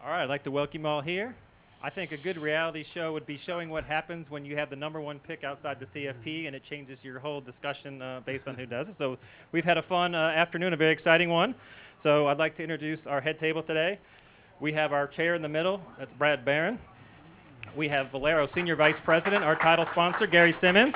All right, I'd like to welcome you all here. I think a good reality show would be showing what happens when you have the number one pick outside the CFP and it changes your whole discussion based on who does it. So we've had a fun afternoon, a very exciting one. So I'd like to introduce our head table today. We have our chair in the middle, that's Brad Barron. We have Valero Senior Vice President, our title sponsor, Gary Simmons.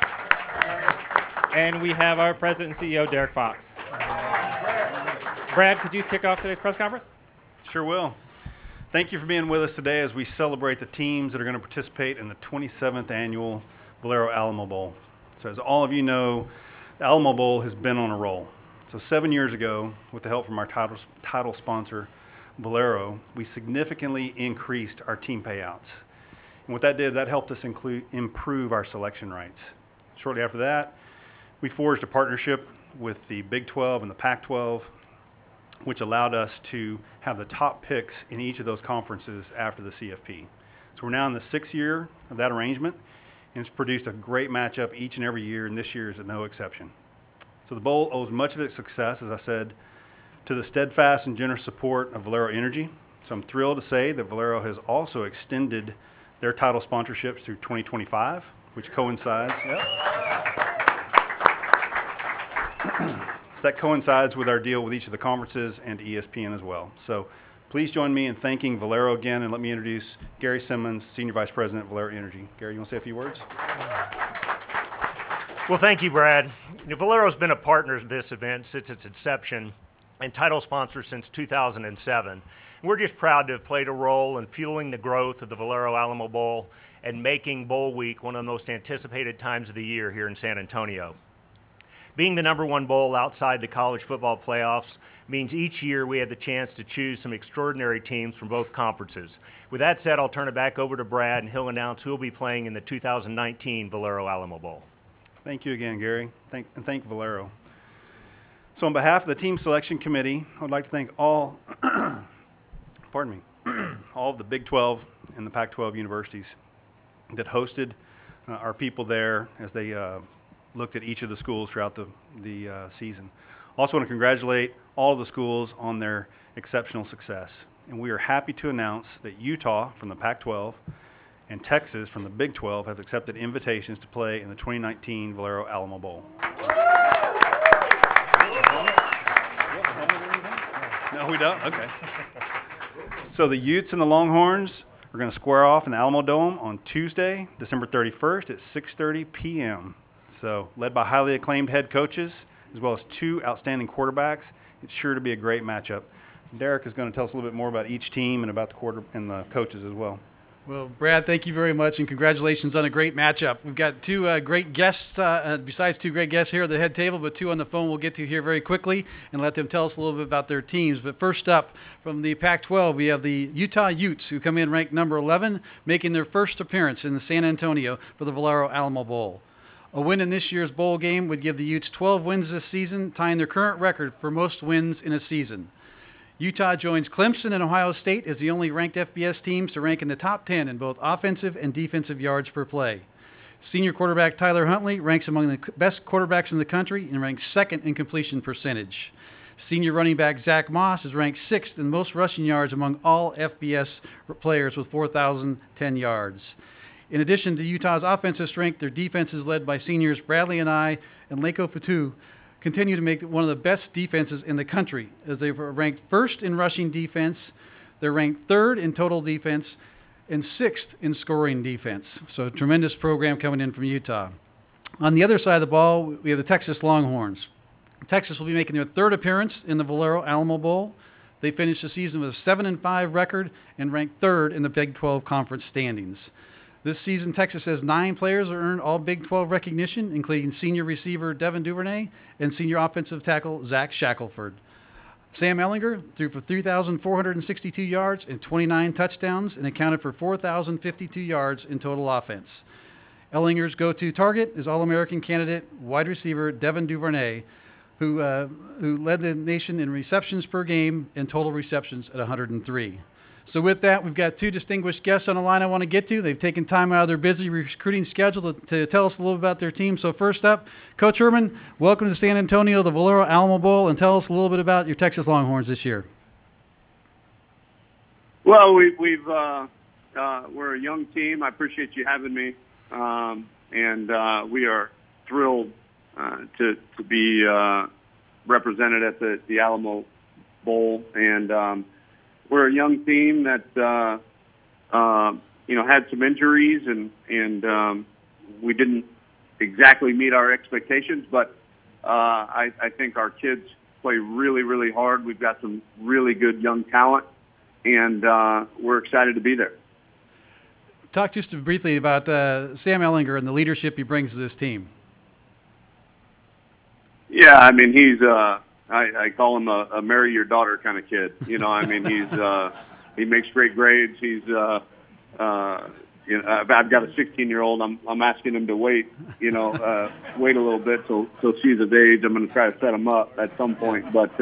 And we have our President and CEO, Derek Fox. Brad, could you kick off today's press conference? Sure will. Thank you for being with us today as we celebrate the teams that are going to participate in the 27th annual Valero Alamo Bowl. So as all of you know, the Alamo Bowl has been on a roll. So 7 years ago, with the help from our title sponsor, Valero, we significantly increased our team payouts. And what that did, that helped us improve our selection rights. Shortly after that, we forged a partnership with the Big 12 and the Pac-12, which allowed us to have the top picks in each of those conferences after the CFP. So we're now in the 6th year of that arrangement, and it's produced a great matchup each and every year, and this year is no exception. So the Bowl owes much of its success, as I said, to the steadfast and generous support of Valero Energy. So I'm thrilled to say that Valero has also extended their title sponsorships through 2025, which coincides. So that coincides with our deal with each of the conferences and ESPN as well. So please join me in thanking Valero again, and let me introduce Gary Simmons, Senior Vice President at Valero Energy. Gary, you want to say a few words? Well, thank you, Brad. Valero's been a partner of this event since its inception and title sponsor since 2007. We're just proud to have played a role in fueling the growth of the Valero Alamo Bowl and making Bowl Week one of the most anticipated times of the year here in San Antonio. Being the number one bowl outside the college football playoffs means each year we have the chance to choose some extraordinary teams from both conferences. With that said, I'll turn it back over to Brad, and he'll announce who will be playing in the 2019 Valero Alamo Bowl. Thank you again, Gary, and thank Valero. So on behalf of the Team Selection Committee, I would like to thank all, all of the Big 12 and the Pac-12 universities that hosted our people there as they looked at each of the schools throughout the season. Also want to congratulate all of the schools on their exceptional success. And we are happy to announce that Utah from the Pac-12 and Texas from the Big 12 have accepted invitations to play in the 2019 Valero Alamo Bowl. No, we don't? Okay. So the Utes and the Longhorns are going to square off in the Alamo Dome on Tuesday, December 31st at 6:30 p.m. So led by highly acclaimed head coaches, as well as two outstanding quarterbacks, it's sure to be a great matchup. Derek is going to tell us a little bit more about each team and about the coaches as well. Well, Brad, thank you very much, and congratulations on a great matchup. We've got two great guests, besides two great guests here at the head table, but two on the phone we'll get to here very quickly and let them tell us a little bit about their teams. But first up, from the Pac-12, we have the Utah Utes, who come in ranked number 11, making their first appearance in the San Antonio for the Valero Alamo Bowl. A win in this year's bowl game would give the Utes 12 wins this season, tying their current record for most wins in a season. Utah joins Clemson and Ohio State as the only ranked FBS teams to rank in the top 10 in both offensive and defensive yards per play. Senior quarterback Tyler Huntley ranks among the best quarterbacks in the country and ranks second in completion percentage. Senior running back Zach Moss is ranked sixth in most rushing yards among all FBS players with 4,010 yards. In addition to Utah's offensive strength, their defense is led by seniors Bradley Anae and Leko Fatu, continue to make one of the best defenses in the country, as they've ranked first in rushing defense, they're ranked third in total defense, and sixth in scoring defense. So a tremendous program coming in from Utah. On the other side of the ball, we have the Texas Longhorns. Texas will be making their third appearance in the Valero Alamo Bowl. They finished the season with a 7-5 record and ranked third in the Big 12 conference standings. This season, Texas has 9 players that earned all Big 12 recognition, including senior receiver Devin Duvernay and senior offensive tackle Zach Shackelford. Sam Ehlinger threw for 3,462 yards and 29 touchdowns and accounted for 4,052 yards in total offense. Ehlinger's go-to target is All-American candidate wide receiver Devin Duvernay, who led the nation in receptions per game and total receptions at 103. So with that, we've got two distinguished guests on the line I want to get to. They've taken time out of their busy recruiting schedule to tell us a little about their team. So first up, Coach Herman, welcome to San Antonio, the Valero Alamo Bowl, and tell us a little bit about your Texas Longhorns this year. Well, we're a young team. I appreciate you having me, and we are thrilled to be represented at the Alamo Bowl. And we're a young team that had some injuries, and we didn't exactly meet our expectations. But I think our kids play really, really hard. We've got some really good young talent, and we're excited to be there. Talk just briefly about Sam Ehlinger and the leadership he brings to this team. Yeah, I mean, he's I call him a marry your daughter kind of kid. I mean, he makes great grades. He's I've got a 16-year-old. I'm asking him to wait a little bit till she's of age. I'm going to try to set him up at some point. But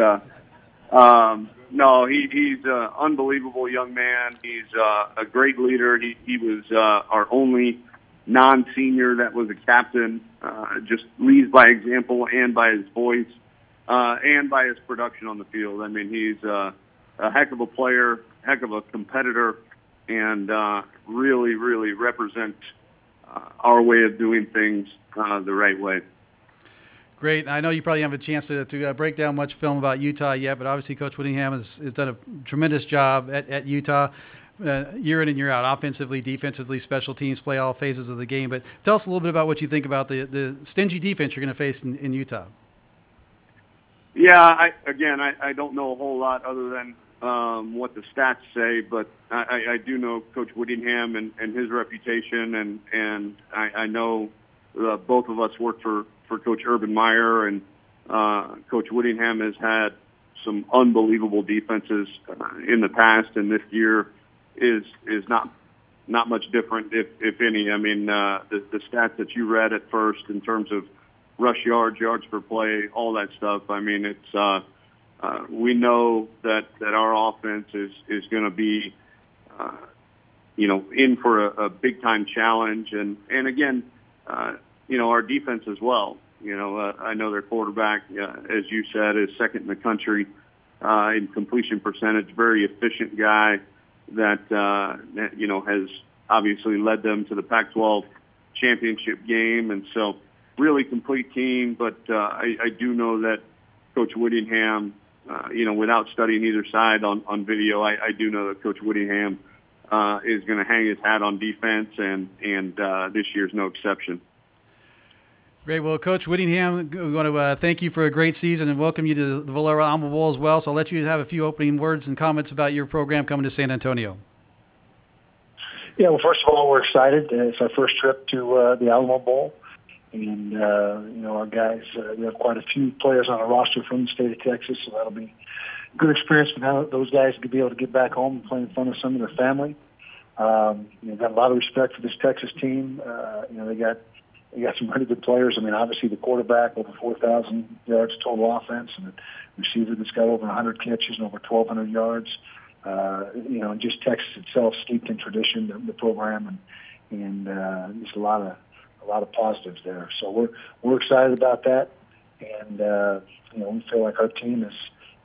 no, he's an unbelievable young man. He's a great leader. He was our only non-senior that was a captain. Just leads by example and by his voice and by his production on the field. I mean, he's a heck of a player, heck of a competitor, and really, really represents our way of doing things the right way. Great. I know you probably haven't a chance to break down much film about Utah yet, but obviously Coach Whittingham has done a tremendous job at Utah year in and year out, offensively, defensively, special teams, play all phases of the game. But tell us a little bit about what you think about the stingy defense you're going to face in Utah. Yeah, I don't know a whole lot other than what the stats say, but I do know Coach Whittingham and his reputation, and I know both of us work for Coach Urban Meyer, and Coach Whittingham has had some unbelievable defenses in the past, and this year is not much different, if any. I mean, the stats that you read at first in terms of rush yards, yards per play, all that stuff. I mean, it's we know that our offense is going to be in for a big time challenge, and again, our defense as well. I know their quarterback, as you said, is second in the country in completion percentage. Very efficient guy that has obviously led them to the Pac-12 championship game, and so really complete team. But I do know that Coach Whittingham, without studying either side on video, I do know that Coach Whittingham is going to hang his hat on defense, and this year's no exception. Great. Well, Coach Whittingham, we want to thank you for a great season and welcome you to the Valero Alamo Bowl as well. So I'll let you have a few opening words and comments about your program coming to San Antonio. Yeah, well, first of all, we're excited. It's our first trip to the Alamo Bowl. And, our guys, we have quite a few players on our roster from the state of Texas, so that'll be a good experience for those guys to be able to get back home and play in front of some of their family. Got a lot of respect for this Texas team. They got some really good players. I mean, obviously the quarterback, over 4,000 yards total offense, and the receiver that's got over 100 catches and over 1,200 yards. And just Texas itself steeped in tradition, the program, and just a lot of positives there. So we're excited about that, and we feel like our team is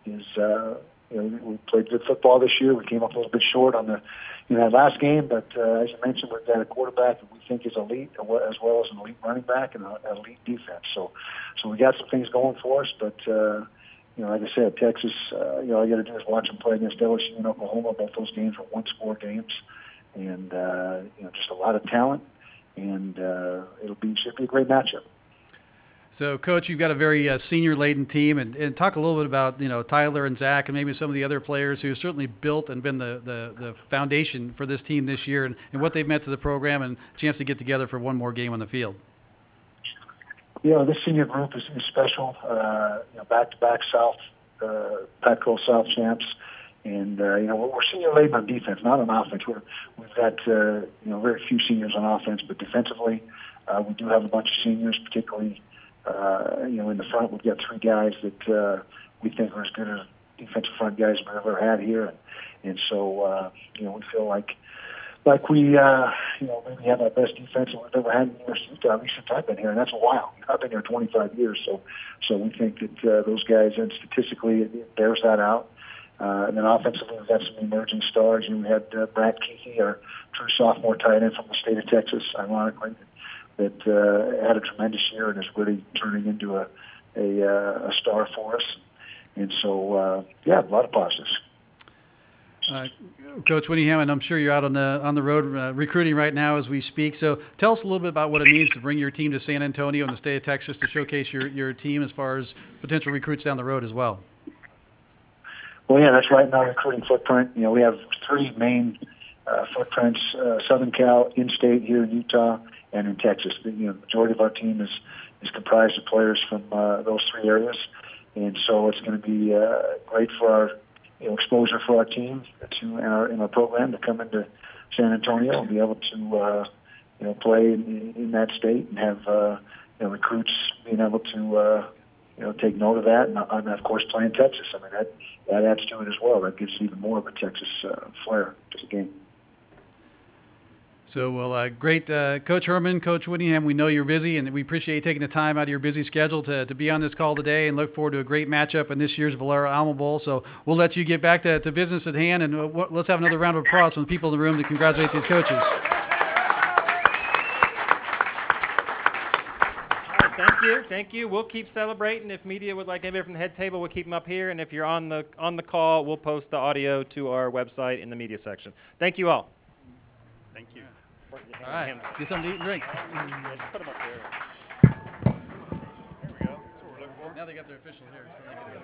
we played good football this year. We came up a little bit short on the last game, but as you mentioned, we've got a quarterback that we think is elite, as well as an elite running back and an elite defense. So we got some things going for us, but like I said, Texas, all you got to do is watch them play against LSU and Oklahoma. Both those games were one-score games, and just a lot of talent, and should be a great matchup. So, Coach, you've got a very senior-laden team, and talk a little bit about Tyler and Zach and maybe some of the other players who have certainly built and been the foundation for this team this year, and what they've meant to the program and a chance to get together for one more game on the field. This senior group is special. Back-to-back South Pac-12 South champs, and we're senior-laden on defense, not on offense. We've got very few seniors on offense, but defensively, we do have a bunch of seniors, particularly. In the front, we've got three guys that we think are as good as defensive front guys we've ever had here, and so we feel like we maybe have our best defense that we've ever had in the University of Utah, at least since I've been here, and that's a while. I've been here 25 years, so we think that those guys, and statistically, it bears that out. And then offensively, we've got some emerging stars. We had Brad Keithy, our true sophomore tight end from the state of Texas, ironically, that had a tremendous year and is really turning into a star for us. And so, yeah, a lot of positives. Coach Whittingham, and I'm sure you're out on the road recruiting right now as we speak. So tell us a little bit about what it means to bring your team to San Antonio and the state of Texas to showcase your team as far as potential recruits down the road as well. Well, yeah, that's right in our recruiting footprint. We have 3 main footprints: Southern Cal, in-state here in Utah, and in Texas. The majority of our team is comprised of players from those 3 areas, and so it's going to be great for our exposure for our team in our program to come into San Antonio and be able to play in that state and have recruits being able to take note of that, and of course play in Texas. I mean that adds to it as well. That gives even more of a Texas flair to the game. So, well, great. Coach Herman, Coach Whittingham, we know you're busy, and we appreciate you taking the time out of your busy schedule to be on this call today, and look forward to a great matchup in this year's Valero Alamo Bowl. So we'll let you get back to business at hand, and let's have another round of applause from the people in the room to congratulate these coaches. Thank you. We'll keep celebrating. If media would like anybody from the head table, we'll keep them up here, and if you're on the call, we'll post the audio to our website in the media section. Thank you all. Thank you. All right, get something to eat and drink. Put them up there. There we go. Now they got their official here. So they can